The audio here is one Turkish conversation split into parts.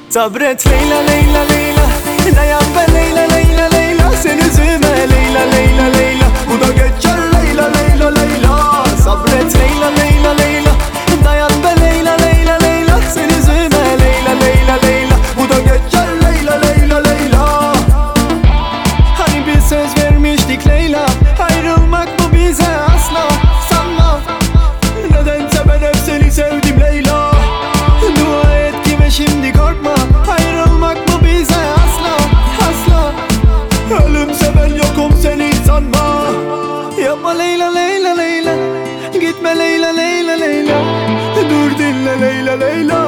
Sabret Leyla Leyla Leyla, dayan be Leyla Leyla Leyla, sen üzülme Leyla Leyla Leyla, bu da geçer Leyla Leyla Leyla. Sabret Leyla Leyla Leyla, dayan be Leyla Leyla Leyla, sen üzülme Leyla Leyla Leyla, bu da geçer Leyla Leyla Leyla. Hani bir söz vermiştik Leyla, ayrılmak bu bize asla sanma. Nedense ben hep seni sevdim Leyla, dua et ki ve şimdi korkma. Ayrılmak bu bize asla asla. Ölümse ben yokum seni sanma. Yapma Leyla Leyla Leyla, gitme Leyla Leyla Leyla, dur dinle Leyla Leyla.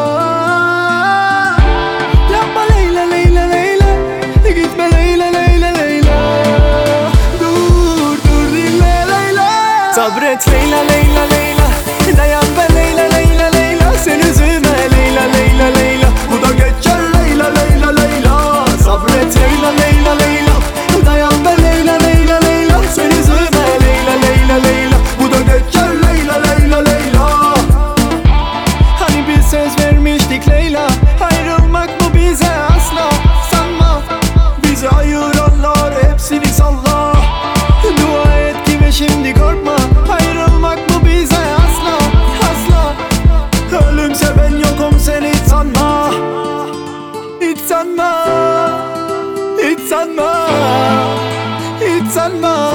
Yapma Leyla Leyla Leyla, gitme Leyla Leyla Leyla, dur dinle Leyla. Sabret Leyla Leyla Leyla, dayan be Leyla Leyla Leyla, sen üzülme Leyla Leyla Leyla, bu da geçer Leyla Leyla Leyla. Sabret Leyla Leyla Leyla, dayan be Leyla Leyla Leyla, sen üzülme Leyla Leyla Leyla, bu da geçer Leyla Leyla Leyla. Hani bir söz vermiştik Leyla, ayrılmak bu bize asla sanma. Bizi ayıranlar hepsini salla, dua et ki ve şimdi korkma. Ayrılmak bu bize asla asla. Ölümse ben yokum seni hiç sanma. Hiç sanma, hiç sanma, hiç sanma.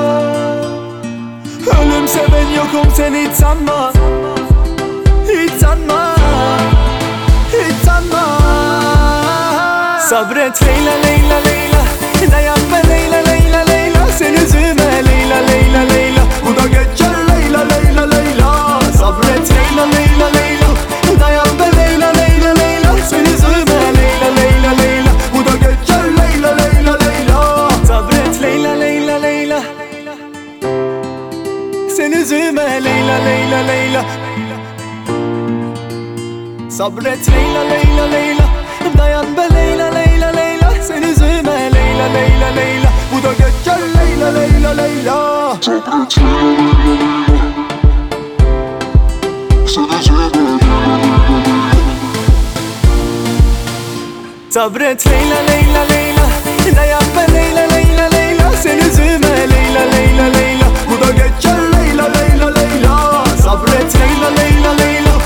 Ölümse ben yokum seni hiç sanma. Hiç sanma, hiç sanma. Sabret Leyla Leyla Leyla, dayan be Leyla Leyla Leyla, sen üzülme Leyla Leyla Leyla, bu da geçer Leyla Leyla Leyla. Sabret Leyla Leyla Leyla, dayan be Leyla Leyla Leyla, sen üzülme Leyla Leyla Leyla, bu da geçer Leyla Leyla Leyla. Sabret Leyla Leyla Leyla, sen üzülme Leyla Leyla Leyla. Sabret Leyla Leyla Leyla, dayan be Leyla Leyla Leyla, sen üzülme Leyla Leyla Leyla, bu da geçer Leyla Leyla Leyla. Sabret Leyla Leyla Leyla, dayan be Leyla Leyla Leyla, sen üzülme Leyla Leyla Leyla, bu da geçer Leyla Leyla Leyla. Sabret Leyla Leyla Leyla,